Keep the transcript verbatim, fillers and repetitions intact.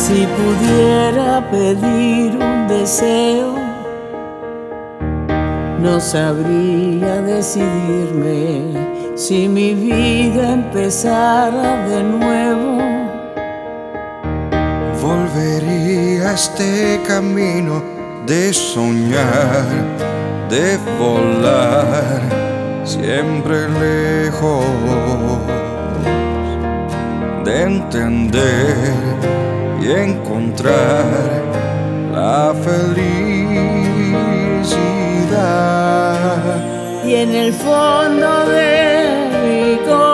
Si pudiera pedir un deseo, no sabría decidirme. Si mi vida empezara de nuevo, volvería a este camino de soñar, de volar, siempre lejos, de entender y encontrar la felicidad. y en el fondo de mi corazón